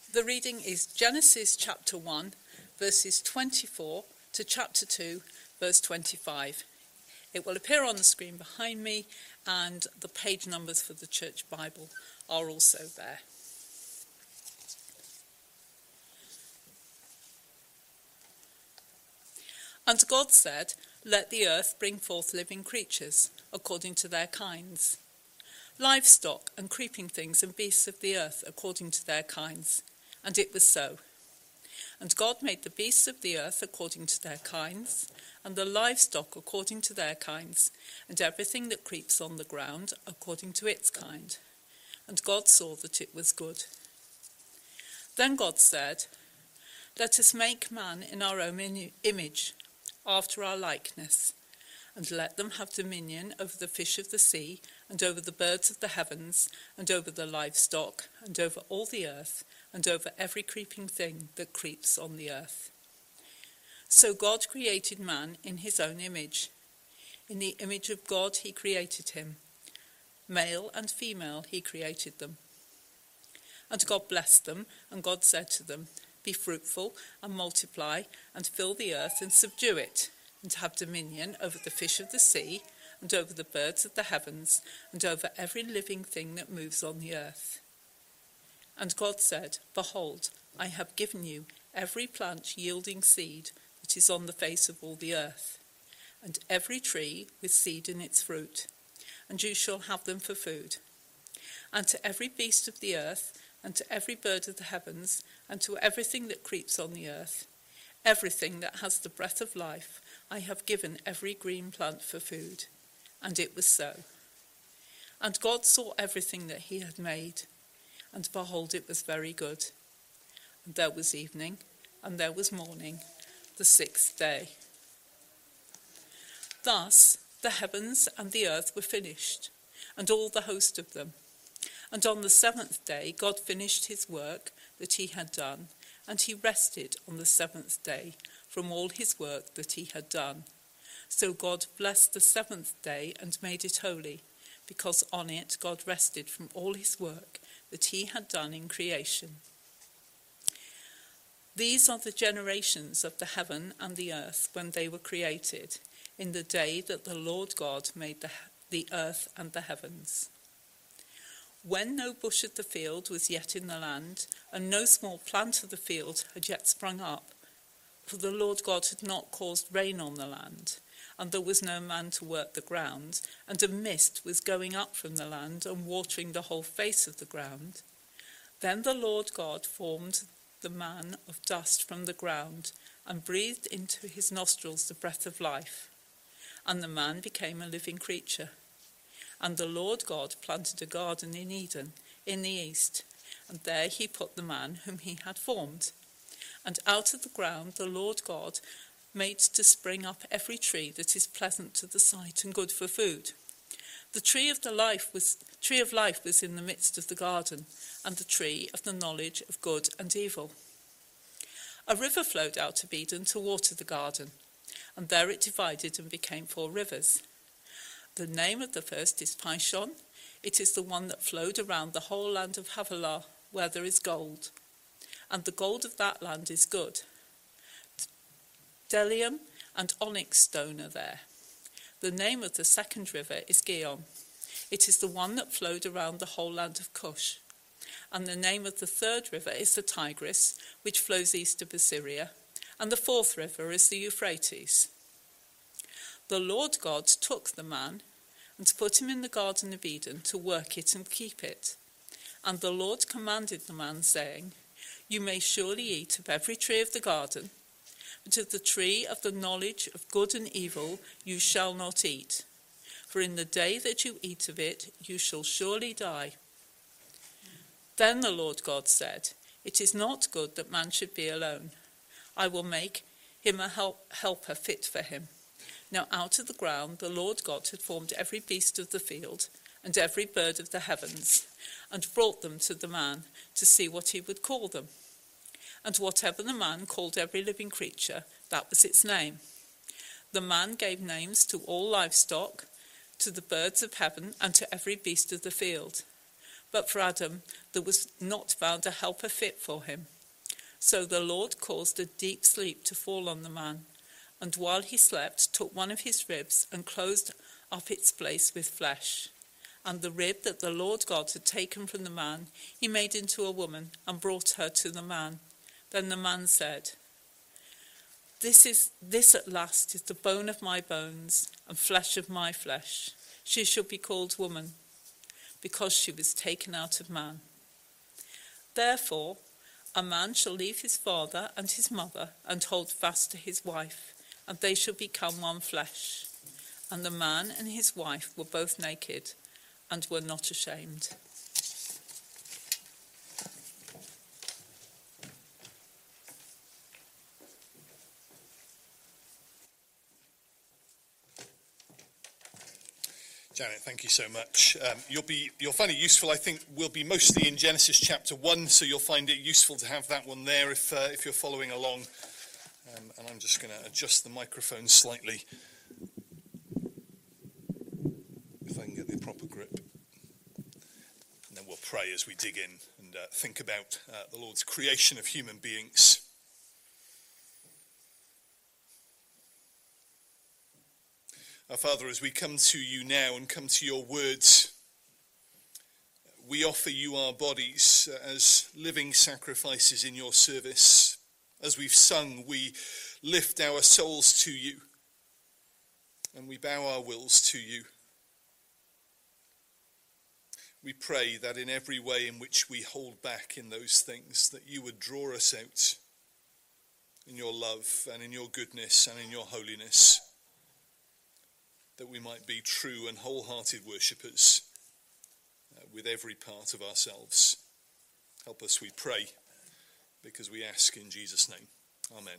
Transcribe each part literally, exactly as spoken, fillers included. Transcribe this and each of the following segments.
The reading is Genesis chapter one, verses twenty-four to chapter two, verse twenty-five. It will appear on the screen behind me, and the page numbers for the Church Bible are also there. And God said, "Let the earth bring forth living creatures, according to their kinds, livestock and creeping things and beasts of the earth, according to their kinds." And it was so. And God made the beasts of the earth according to their kinds, and the livestock according to their kinds, and everything that creeps on the ground according to its kind. And God saw that it was good. Then God said, "Let us make man in our own image, after our likeness, and let them have dominion over the fish of the sea, and over the birds of the heavens, and over the livestock, and over all the earth, and over every creeping thing that creeps on the earth." So God created man in his own image. In the image of God he created him. Male and female he created them. And God blessed them, and God said to them, "Be fruitful and multiply, and fill the earth and subdue it, and have dominion over the fish of the sea, and over the birds of the heavens, and over every living thing that moves on the earth." And God said, "Behold, I have given you every plant yielding seed that is on the face of all the earth, and every tree with seed in its fruit, and you shall have them for food. And to every beast of the earth, and to every bird of the heavens, and to everything that creeps on the earth, everything that has the breath of life, I have given every green plant for food." And it was so. And God saw everything that he had made, and behold, it was very good. And there was evening, and there was morning, the sixth day. Thus the heavens and the earth were finished, and all the host of them. And on the seventh day God finished his work that he had done, and he rested on the seventh day from all his work that he had done. So God blessed the seventh day and made it holy, because on it God rested from all his work that he had done in creation. These are the generations of the heaven and the earth when they were created, in the day that the Lord God made the, the earth and the heavens. When no bush of the field was yet in the land, and no small plant of the field had yet sprung up, for the Lord God had not caused rain on the land, and there was no man to work the ground, and a mist was going up from the land and watering the whole face of the ground. Then the Lord God formed the man of dust from the ground, and breathed into his nostrils the breath of life, and the man became a living creature. And the Lord God planted a garden in Eden, in the east, and there he put the man whom he had formed. And out of the ground the Lord God made to spring up every tree that is pleasant to the sight and good for food. The tree of the life was tree of life was in the midst of the garden, and the tree of the knowledge of good and evil. A river flowed out of Eden to water the garden, and there it divided and became four rivers. The name of the first is Pishon. It is the one that flowed around the whole land of Havilah, where there is gold, and the gold of that land is good. Bdellium and onyx stone are there. The name of the second river is Gihon. It is the one that flowed around the whole land of Cush. And the name of the third river is the Tigris, which flows east of Assyria. And the fourth river is the Euphrates. The Lord God took the man and put him in the Garden of Eden to work it and keep it. And the Lord commanded the man, saying, "You may surely eat of every tree of the garden, but of the tree of the knowledge of good and evil you shall not eat. For in the day that you eat of it, you shall surely die." Then the Lord God said, "It is not good that man should be alone. I will make him a help, helper fit for him." Now out of the ground the Lord God had formed every beast of the field and every bird of the heavens, and brought them to the man to see what he would call them. And whatever the man called every living creature, that was its name. The man gave names to all livestock, to the birds of heaven, and to every beast of the field. But for Adam there was not found a helper fit for him. So the Lord caused a deep sleep to fall on the man, and while he slept took one of his ribs and closed up its place with flesh. And the rib that the Lord God had taken from the man he made into a woman and brought her to the man. Then the man said, This is this at last is the bone of my bones and flesh of my flesh. She shall be called woman, because she was taken out of man. Therefore a man shall leave his father and his mother and hold fast to his wife, and they shall become one flesh. And the man and his wife were both naked and were not ashamed. Janet, thank you so much. Um, you'll be you'll find it useful. I think we'll be mostly in Genesis chapter one, so you'll find it useful to have that one there if uh, if you're following along. Um, and I'm just going to adjust the microphone slightly, if I can get the proper grip. And then we'll pray as we dig in and uh, think about uh, the Lord's creation of human beings. Our Father, as we come to you now and come to your words, we offer you our bodies as living sacrifices in your service. As we've sung, we lift our souls to you and we bow our wills to you. We pray that in every way in which we hold back in those things, that you would draw us out in your love and in your goodness and in your holiness, that we might be true and wholehearted worshippers uh, with every part of ourselves. Help us, we pray, because we ask in Jesus' name. Amen.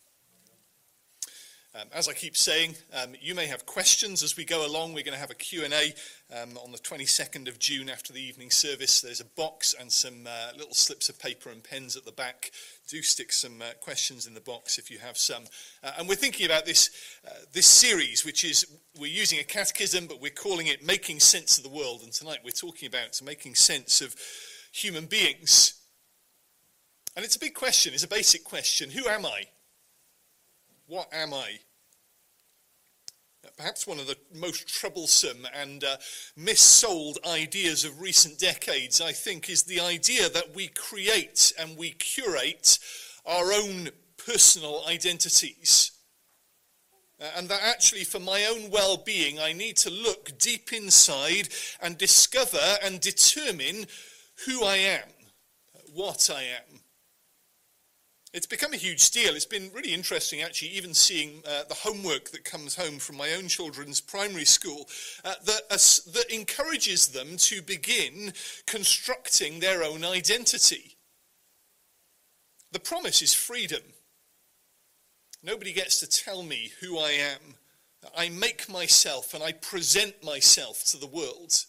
Um, as I keep saying, um, you may have questions as we go along. We're going to have a Q and A um, on the twenty-second of June after the evening service. There's a box and some uh, little slips of paper and pens at the back. Do stick some uh, questions in the box if you have some. Uh, and we're thinking about this uh, this series, which is, we're using a catechism, but we're calling it Making Sense of the World. And tonight we're talking about making sense of human beings. And it's a big question, it's a basic question. Who am I? What am I? Perhaps one of the most troublesome and uh, missold ideas of recent decades, I think, is the idea that we create and we curate our own personal identities. Uh, and that actually, for my own well-being, I need to look deep inside and discover and determine who I am, what I am. It's become a huge deal. It's been really interesting, actually, even seeing uh, the homework that comes home from my own children's primary school uh, that, uh, that encourages them to begin constructing their own identity. The promise is freedom. Nobody gets to tell me who I am. I make myself and I present myself to the world.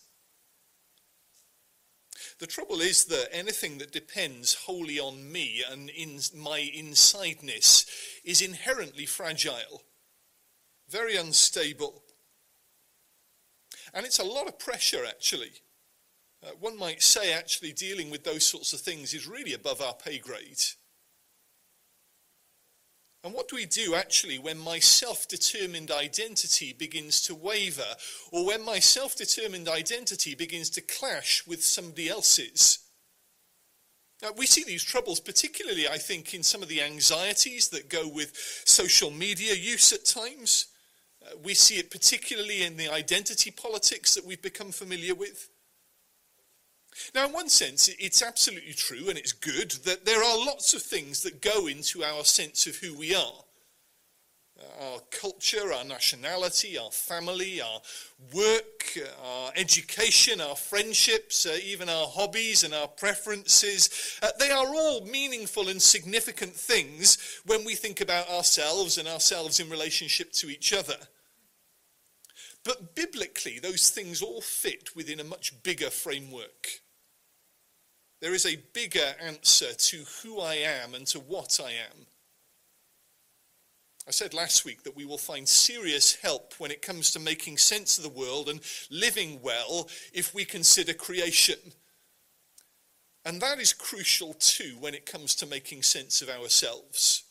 The trouble is that anything that depends wholly on me and in my insideness is inherently fragile, very unstable. And it's a lot of pressure, actually. Uh, one might say, actually, dealing with those sorts of things is really above our pay grade. And what do we do, actually, when my self-determined identity begins to waver, or when my self-determined identity begins to clash with somebody else's? Now, we see these troubles particularly, I think, in some of the anxieties that go with social media use at times. Uh, we see it particularly in the identity politics that we've become familiar with. Now, in one sense, it's absolutely true and it's good that there are lots of things that go into our sense of who we are. Our culture, our nationality, our family, our work, our education, our friendships, uh, even our hobbies and our preferences. Uh, they are all meaningful and significant things when we think about ourselves and ourselves in relationship to each other. But biblically, those things all fit within a much bigger framework. There is a bigger answer to who I am and to what I am. I said last week that we will find serious help when it comes to making sense of the world and living well if we consider creation. And that is crucial too when it comes to making sense of ourselves.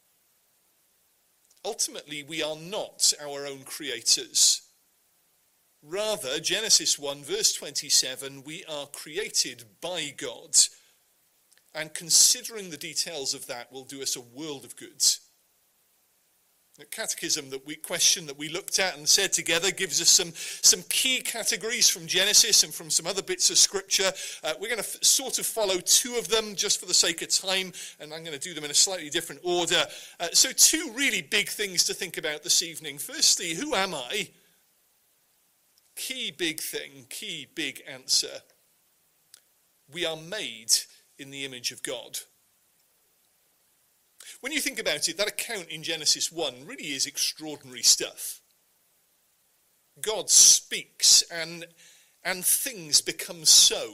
Ultimately, we are not our own creators. Rather, Genesis one, verse twenty-seven, we are created by God. And considering the details of that will do us a world of good. The catechism that we question that we looked at and said together gives us some, some key categories from Genesis and from some other bits of scripture. Uh, we're going to f- sort of follow two of them just for the sake of time, and I'm going to do them in a slightly different order. Uh, so two really big things to think about this evening. Firstly, who am I? Key big thing, key big answer. We are made in the image of God. When you think about it, that account in Genesis one really is extraordinary stuff. God speaks and, and things become so.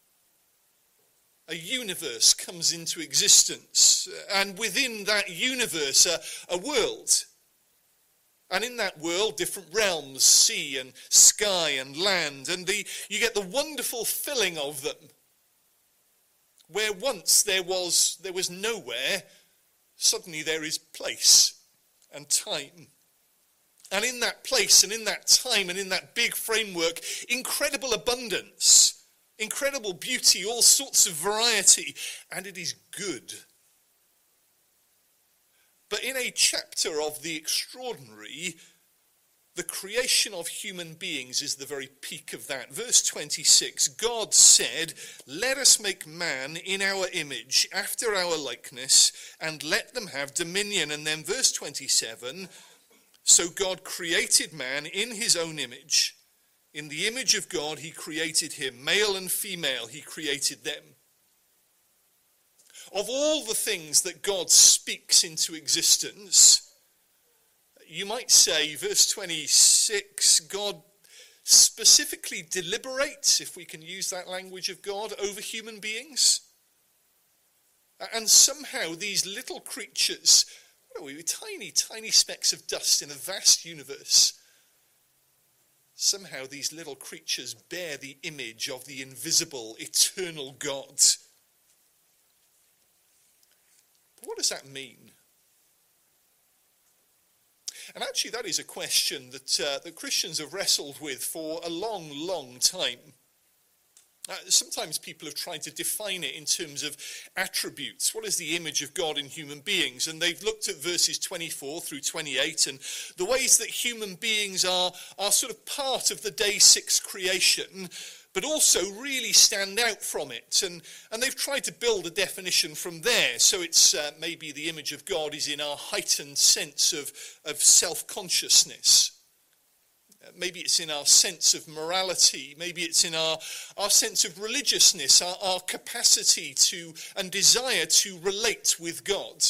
A universe comes into existence, and within that universe, a, a world. And in that world, different realms, sea and sky and land, and the, you get the wonderful filling of them. Where once there was, there was nowhere, suddenly there is place and time. And in that place and in that time and in that big framework, incredible abundance, incredible beauty, all sorts of variety, and it is good. But in a chapter of the extraordinary, the creation of human beings is the very peak of that. Verse twenty-six, God said, "Let us make man in our image, after our likeness, and let them have dominion." And then verse twenty-seven, so God created man in his own image. In the image of God he created him. Male and female he created them. Of all the things that God speaks into existence, you might say, verse twenty-six, God specifically deliberates, if we can use that language of God, over human beings. And somehow these little creatures, what are we, tiny, tiny specks of dust in a vast universe, somehow these little creatures bear the image of the invisible, eternal God. But what does that mean? And actually that is a question that, uh, that Christians have wrestled with for a long, long time. Uh, sometimes people have tried to define it in terms of attributes. What is the image of God in human beings? And they've looked at verses twenty-four through twenty-eight and the ways that human beings are, are sort of part of the day six creation, but also really stand out from it. And, and they've tried to build a definition from there. So it's uh, maybe the image of God is in our heightened sense of, of self-consciousness. Uh, maybe it's in our sense of morality. Maybe it's in our, our sense of religiousness, our, our capacity to and desire to relate with God.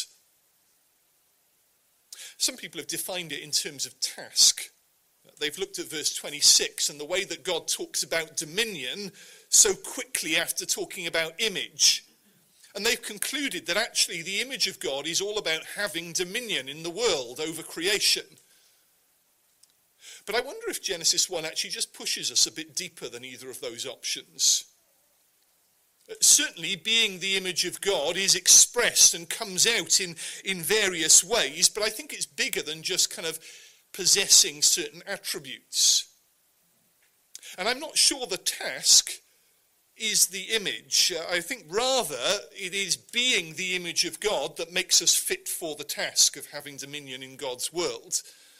Some people have defined it in terms of task. They've looked at verse twenty-six and the way that God talks about dominion so quickly after talking about image. And they've concluded that actually the image of God is all about having dominion in the world over creation. But I wonder if Genesis one actually just pushes us a bit deeper than either of those options. Certainly being the image of God is expressed and comes out in, in various ways, but I think it's bigger than just kind of possessing certain attributes. And I'm not sure the task is the image. Uh, I think rather it is being the image of God that makes us fit for the task of having dominion in God's world.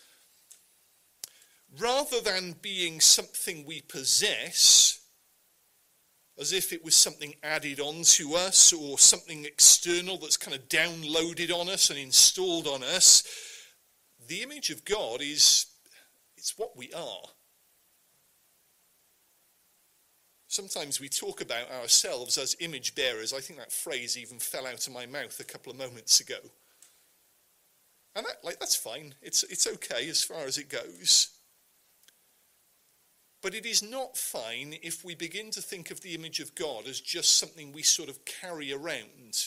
Rather than being something we possess, as if it was something added on to us or something external that's kind of downloaded on us and installed on us, the image of God is, it's what we are. Sometimes we talk about ourselves as image bearers. I think that phrase even fell out of my mouth a couple of moments ago. And that, like, that's fine. It's, it's okay as far as it goes. But it is not fine if we begin to think of the image of God as just something we sort of carry around.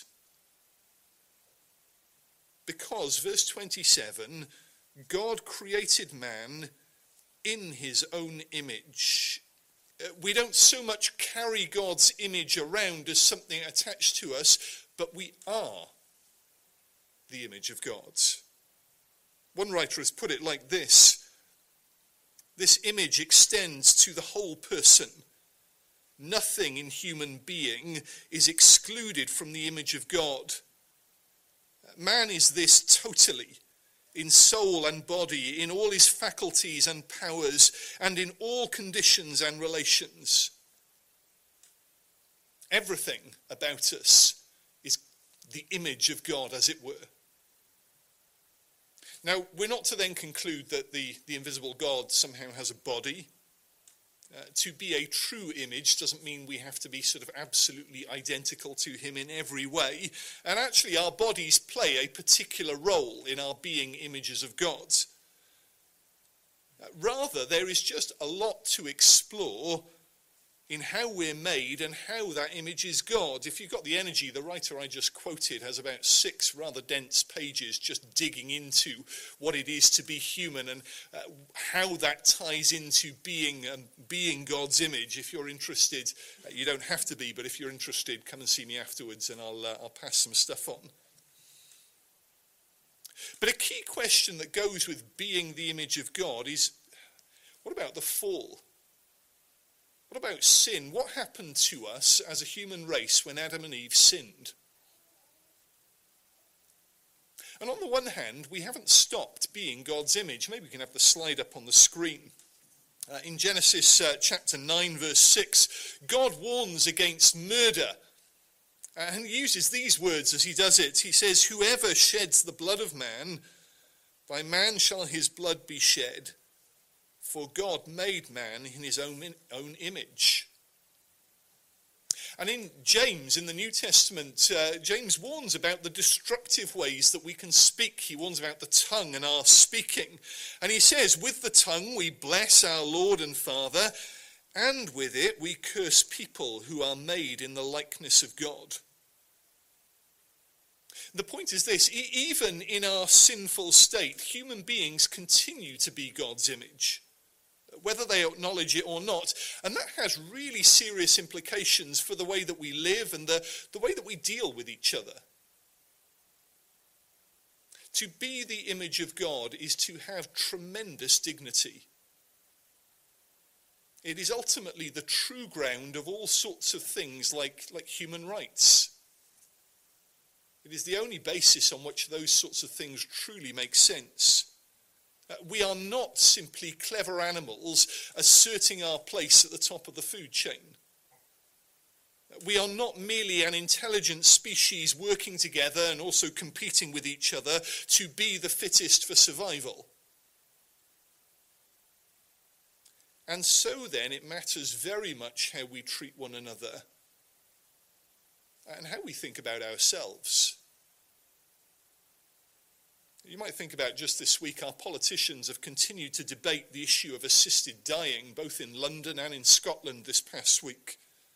Because, verse twenty-seven, God created man in his own image. we don't so much carry God's image around as something attached to us, but we are the image of God. One writer has put it like this: this image extends to the whole person. Nothing in human being is excluded from the image of God. Man is this totally, in soul and body, in all his faculties and powers, and in all conditions and relations. Everything about us is the image of God, as it were. Now, we're not to then conclude that the, the invisible God somehow has a body. Uh, to be a true image doesn't mean we have to be sort of absolutely identical to him in every way. And actually, our bodies play a particular role in our being images of God. Uh, rather, there is just a lot to explore in how we're made and how that image is God. If you've got the energy, the writer I just quoted has about six rather dense pages just digging into what it is to be human and uh, how that ties into being um, being God's image. If you're interested, uh, you don't have to be, but if you're interested, come and see me afterwards and I'll, uh, I'll pass some stuff on. But a key question that goes with being the image of God is, what about the fall? What about sin? What happened to us as a human race when Adam and Eve sinned? And on the one hand, we haven't stopped being God's image. Maybe we can have the slide up on the screen. Uh, in Genesis uh, chapter nine, verse six, God warns against murder. Uh, and he uses these words as he does it. He says, "Whoever sheds the blood of man, by man shall his blood be shed. For God made man in his own, own image." And in James, in the New Testament, uh, James warns about the destructive ways that we can speak. He warns about the tongue and our speaking. And he says, with the tongue we bless our Lord and Father, and with it we curse people who are made in the likeness of God. The point is this: e- even in our sinful state, human beings continue to be God's image, whether they acknowledge it or not. And that has really serious implications for the way that we live and the, the way that we deal with each other. To be the image of God is to have tremendous dignity. It is ultimately the true ground of all sorts of things like, like human rights. It is the only basis on which those sorts of things truly make sense. Uh, we are not simply clever animals asserting our place at the top of the food chain. We are not merely an intelligent species working together and also competing with each other to be the fittest for survival. And so then it matters very much how we treat one another and how we think about ourselves. You might think about just this week, our politicians have continued to debate the issue of assisted dying, both in London and in Scotland this past week.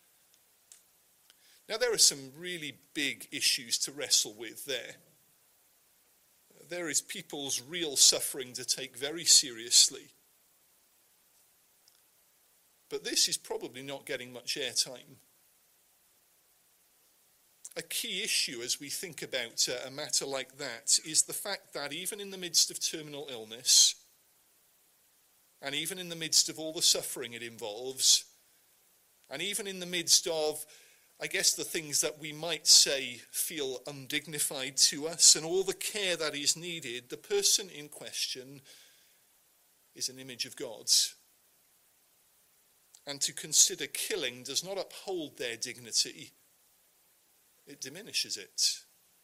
Now, there are some really big issues to wrestle with there. There is people's real suffering to take very seriously. But this is probably not getting much airtime. A key issue as we think about uh, a matter like that is the fact that even in the midst of terminal illness, and even in the midst of all the suffering it involves, and even in the midst of, I guess, the things that we might say feel undignified to us, and all the care that is needed, the person in question is an image of God's. And to consider killing does not uphold their dignity, it diminishes it.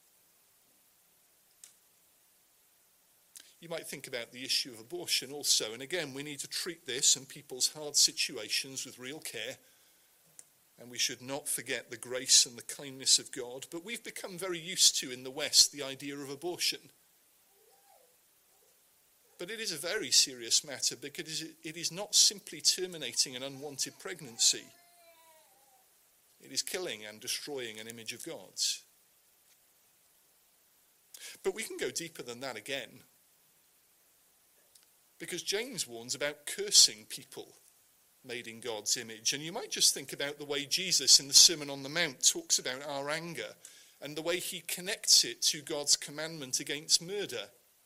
You might think about the issue of abortion also, and again, we need to treat this and people's hard situations with real care, and we should not forget the grace and the kindness of God. But we've become very used to, in the West, the idea of abortion. But it is a very serious matter, because it is not simply terminating an unwanted pregnancy. It is killing and destroying an image of God. But we can go deeper than that again, because James warns about cursing people made in God's image. And you might just think about the way Jesus in the Sermon on the Mount talks about our anger and the way he connects it to God's commandment against murder.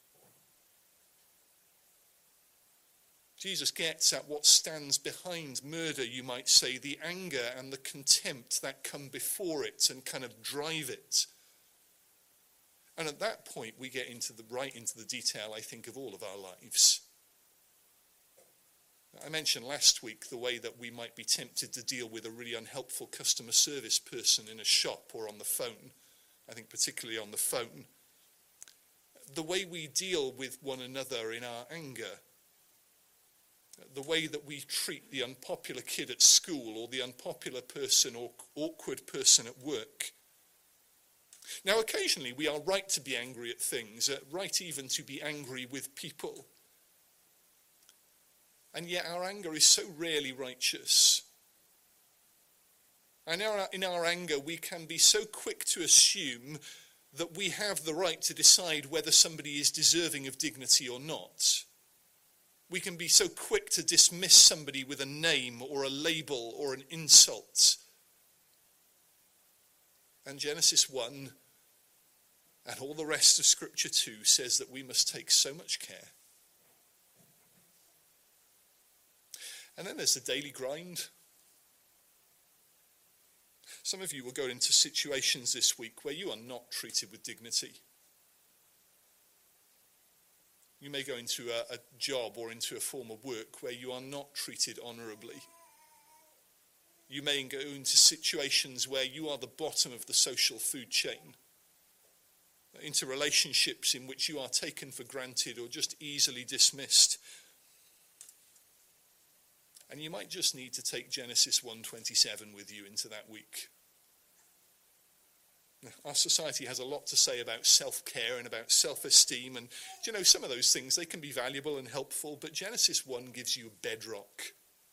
Jesus gets at what stands behind murder, you might say, the anger and the contempt that come before it and kind of drive it. And at that point, we get into the right into the detail, I think, of all of our lives. I mentioned last week the way that we might be tempted to deal with a really unhelpful customer service person in a shop or on the phone. I think particularly on the phone. The way we deal with one another in our anger. The way that we treat the unpopular kid at school or the unpopular person or awkward person at work. Now, occasionally we are right to be angry at things, uh, right even to be angry with people. And yet our anger is so rarely righteous. And in our, in our anger we can be so quick to assume that we have the right to decide whether somebody is deserving of dignity or not. We can be so quick to dismiss somebody with a name or a label or an insult. And Genesis one and all the rest of Scripture too says that we must take so much care. And then there's the daily grind. Some of you will go into situations this week where you are not treated with dignity. You may go into a, a job or into a form of work where you are not treated honourably. You may go into situations where you are the bottom of the social food chain. Into relationships in which you are taken for granted or just easily dismissed. And you might just need to take Genesis one twenty-seven with you into that week. Our society has a lot to say about self-care and about self-esteem. And, you know, some of those things, they can be valuable and helpful. But Genesis one gives you a bedrock.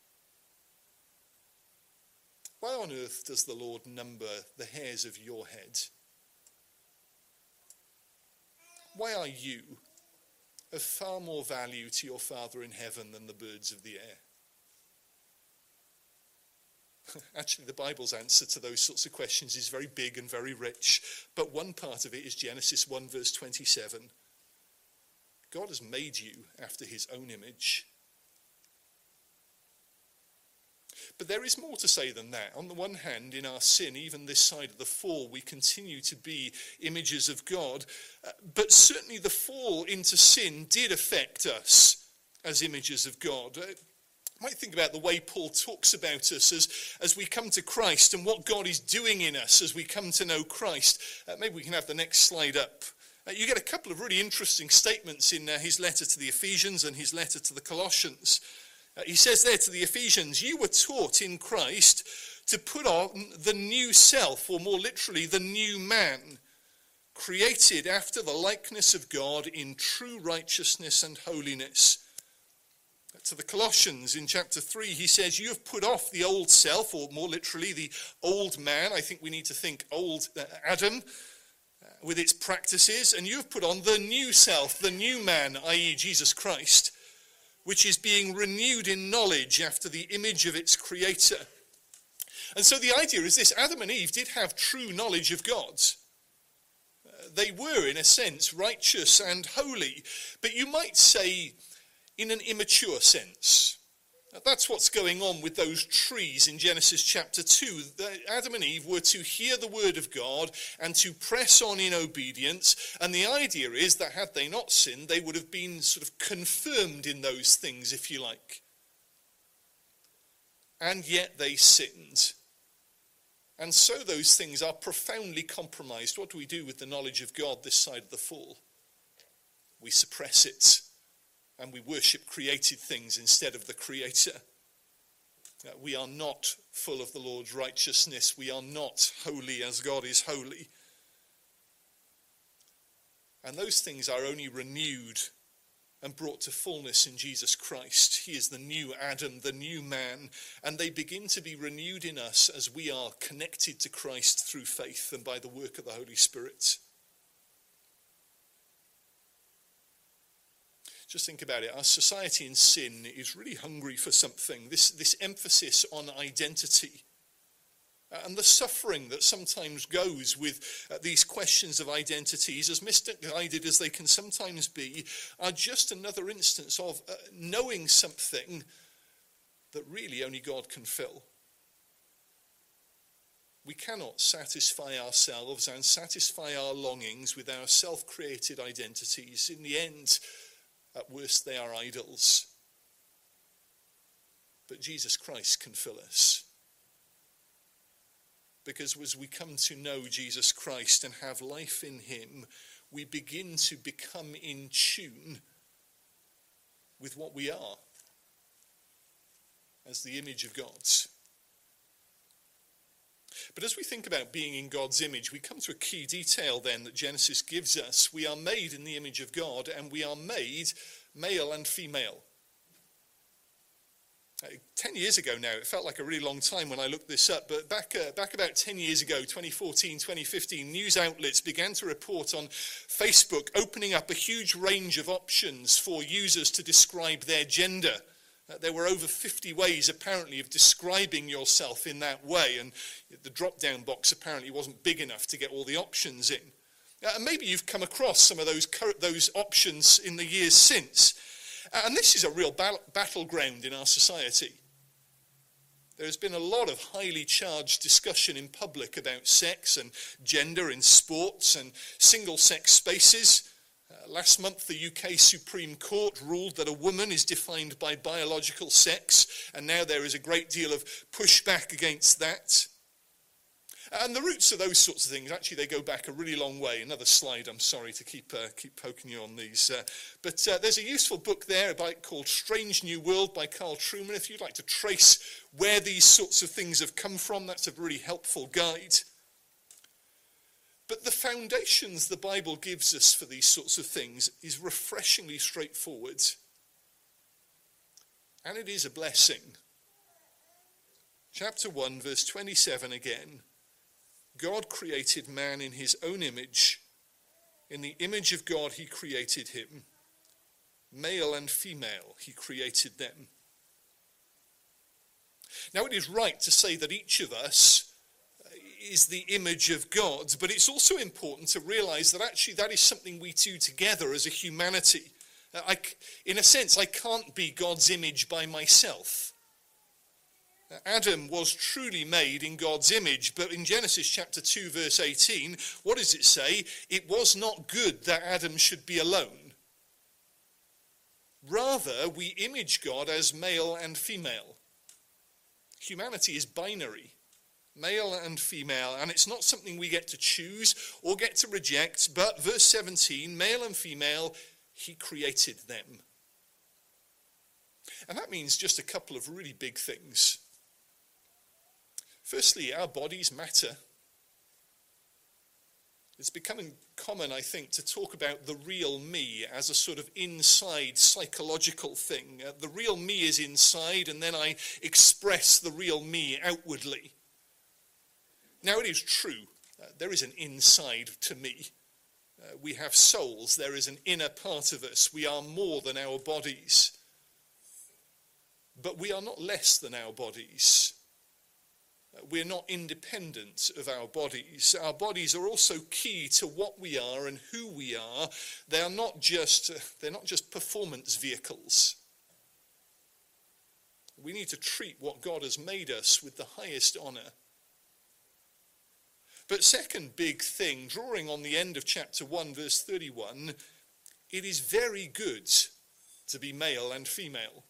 Why on earth does the Lord number the hairs of your head? Why are you of far more value to your Father in heaven than the birds of the air? Actually, the Bible's answer to those sorts of questions is very big and very rich. But one part of it is Genesis one verse twenty-seven. God has made you after his own image. But there is more to say than that. On the one hand, in our sin, even this side of the fall, we continue to be images of God. Uh, but certainly the fall into sin did affect us as images of God. Uh, You might think about the way Paul talks about us as, as we come to Christ and what God is doing in us as we come to know Christ. Uh, maybe we can have the next slide up. Uh, you get a couple of really interesting statements in uh, his letter to the Ephesians and his letter to the Colossians. Uh, he says there to the Ephesians, you were taught in Christ to put on the new self, or more literally, the new man, created after the likeness of God in true righteousness and holiness. To the Colossians in chapter three, he says, you have put off the old self, or more literally, the old man. I think we need to think old uh, Adam uh, with its practices. And you have put on the new self, the new man, that is. Jesus Christ, which is being renewed in knowledge after the image of its creator. And so the idea is this: Adam and Eve did have true knowledge of God. Uh, they were, in a sense, righteous and holy. But you might say, in an immature sense. That's what's going on with those trees in Genesis chapter two. Adam and Eve were to hear the word of God and to press on in obedience. And the idea is that had they not sinned, they would have been sort of confirmed in those things, if you like. And yet they sinned. And so those things are profoundly compromised. What do we do with the knowledge of God this side of the fall? We suppress it. And we worship created things instead of the Creator. Uh, we are not full of the Lord's righteousness. We are not holy as God is holy. And those things are only renewed and brought to fullness in Jesus Christ. He is the new Adam, the new man. And they begin to be renewed in us as we are connected to Christ through faith and by the work of the Holy Spirit. Just think about it. Our society in sin is really hungry for something, this, this emphasis on identity. And the suffering that sometimes goes with uh, these questions of identities, as misguided as they can sometimes be, are just another instance of uh, knowing something that really only God can fill. We cannot satisfy ourselves and satisfy our longings with our self-created identities. In the end, at worst, they are idols. But Jesus Christ can fill us. Because as we come to know Jesus Christ and have life in him, we begin to become in tune with what we are as the image of God. But as we think about being in God's image, we come to a key detail then that Genesis gives us. We are made in the image of God, and we are made male and female. Uh, ten years ago now, it felt like a really long time when I looked this up, but back uh, back about ten years ago, twenty fourteen, twenty fifteen, news outlets began to report on Facebook opening up a huge range of options for users to describe their gender. Uh, there were over fifty ways, apparently, of describing yourself in that way, and the drop-down box apparently wasn't big enough to get all the options in. Uh, and maybe you've come across some of those, those options in the years since. And this is a real battleground in our society. There's been a lot of highly charged discussion in public about sex and gender in sports and single-sex spaces. Uh, last month, the U K Supreme Court ruled that a woman is defined by biological sex, and now there is a great deal of pushback against that. And the roots of those sorts of things, actually, they go back a really long way. Another slide, I'm sorry to keep uh, keep poking you on these. Uh, but uh, there's a useful book there about, called Strange New World by Carl Trueman. If you'd like to trace where these sorts of things have come from, that's a really helpful guide. But the foundations the Bible gives us for these sorts of things is refreshingly straightforward. And it is a blessing. Chapter one, verse twenty-seven again. God created man in his own image. In the image of God he created him. Male and female he created them. Now it is right to say that each of us is the image of God, but it's also important to realize that actually that is something we do together as a humanity. I, in a sense, I can't be God's image by myself. Adam was truly made in God's image, but in Genesis chapter two, verse eighteen, what does it say? It was not good that Adam should be alone. Rather, we image God as male and female. Humanity is binary, male and female, and it's not something we get to choose or get to reject, but verse seventeen, male and female, he created them. And that means just a couple of really big things. Firstly, our bodies matter. It's becoming common, I think, to talk about the real me as a sort of inside psychological thing. Uh, the real me is inside, and then I express the real me outwardly. Now, it is true. Uh, there is an inside to me. Uh, we have souls. There is an inner part of us. We are more than our bodies. But we are not less than our bodies. We're not independent of our bodies. Our bodies are also key to what we are and who we are. They are not just, uh, they're not just performance vehicles. We need to treat what God has made us with the highest honor. But second big thing, drawing on the end of chapter one, verse thirty-one, it is very good to be male and female.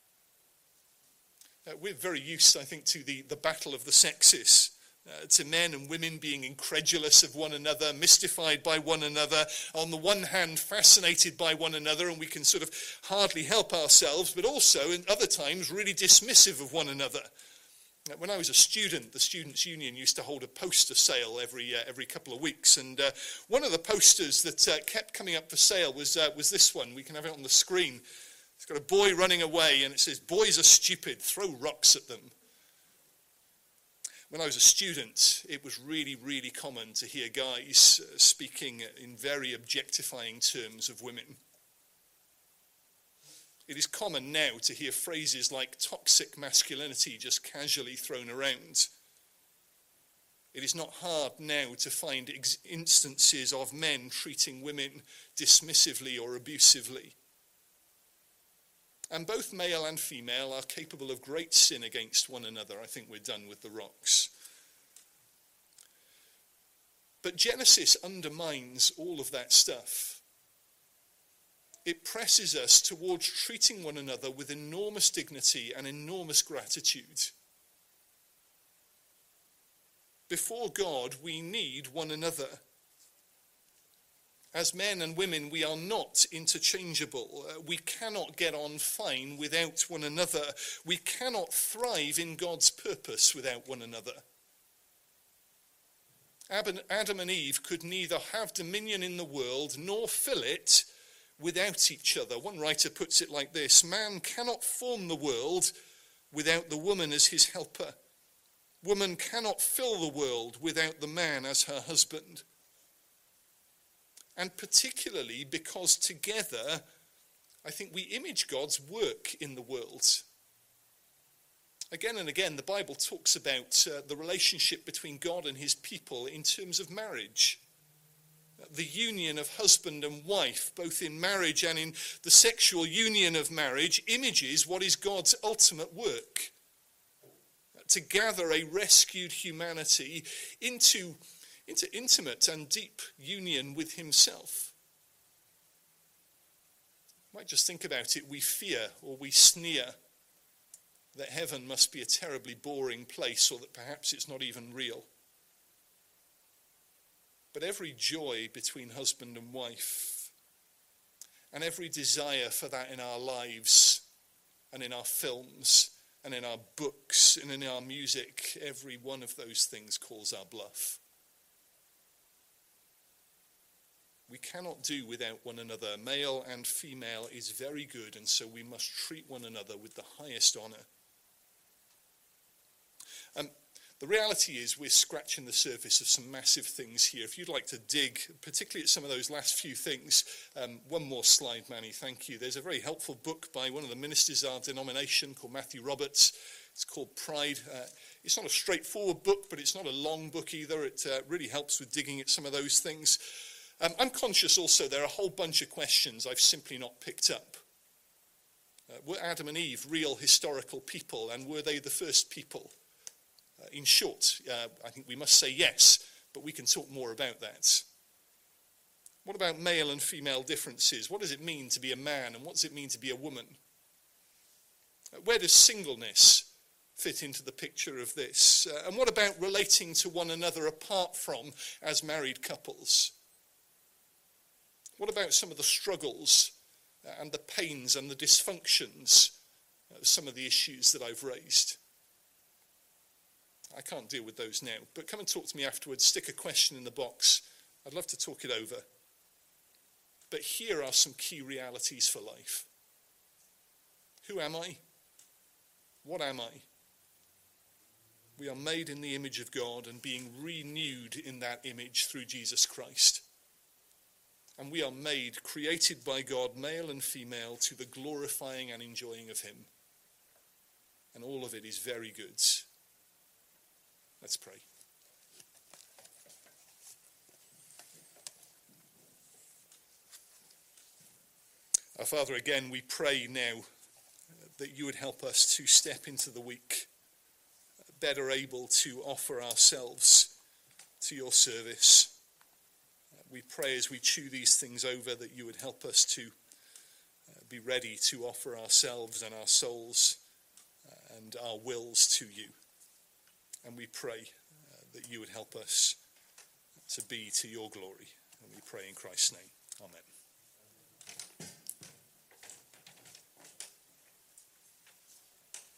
Uh, we're very used, I think, to the, the battle of the sexes, uh, to men and women being incredulous of one another, mystified by one another, on the one hand fascinated by one another, and we can sort of hardly help ourselves, but also in other times really dismissive of one another. Uh, when I was a student, the Students' Union used to hold a poster sale every uh, every couple of weeks, and uh, one of the posters that uh, kept coming up for sale was uh, was this one. We can have it on the screen. It's got a boy running away, and it says, "Boys are stupid, throw rocks at them." When I was a student, it was really, really common to hear guys uh, speaking in very objectifying terms of women. It is common now to hear phrases like toxic masculinity just casually thrown around. It is not hard now to find ex- instances of men treating women dismissively or abusively. And both male and female are capable of great sin against one another. I think we're done with the rocks. But Genesis undermines all of that stuff. It presses us towards treating one another with enormous dignity and enormous gratitude. Before God, we need one another. As men and women, we are not interchangeable. Uh, we cannot get on fine without one another. We cannot thrive in God's purpose without one another. Adam and Eve could neither have dominion in the world nor fill it without each other. One writer puts it like this: man cannot form the world without the woman as his helper. Woman cannot fill the world without the man as her husband. And particularly because together, I think we image God's work in the world. Again and again, the Bible talks about uh, the relationship between God and his people in terms of marriage. The union of husband and wife, both in marriage and in the sexual union of marriage, images what is God's ultimate work. To gather a rescued humanity into, into intimate and deep union with himself. You might just think about it. We fear or we sneer that heaven must be a terribly boring place, or that perhaps it's not even real. But every joy between husband and wife, and every desire for that in our lives and in our films and in our books and in our music, every one of those things calls our bluff. We cannot do without one another. Male and female is very good, and so we must treat one another with the highest honor. Um, the reality is we're scratching the surface of some massive things here. If you'd like to dig, particularly at some of those last few things, um, one more slide, Manny, thank you. There's a very helpful book by one of the ministers of our denomination called Matthew Roberts. It's called Pride. Uh, it's not a straightforward book, but it's not a long book either. It uh, really helps with digging at some of those things. Um, I'm conscious also there are a whole bunch of questions I've simply not picked up. Uh, were Adam and Eve real historical people, and were they the first people? Uh, in short, uh, I think we must say yes, but we can talk more about that. What about male and female differences? What does it mean to be a man, and what does it mean to be a woman? Uh, where does singleness fit into the picture of this? Uh, and what about relating to one another apart from as married couples? What about some of the struggles uh, and the pains and the dysfunctions of some of the issues that I've raised? I can't deal with those now, but come and talk to me afterwards. Stick a question in the box. I'd love to talk it over. But here are some key realities for life. Who am I? What am I? We are made in the image of God and being renewed in that image through Jesus Christ. And we are made, created by God, male and female, to the glorifying and enjoying of him. And all of it is very good. Let's pray. Our Father, again, we pray now that you would help us to step into the week better able to offer ourselves to your service. We pray as we chew these things over that you would help us to be ready to offer ourselves and our souls and our wills to you. And we pray uh, that you would help us to be to your glory. And we pray in Christ's name. Amen.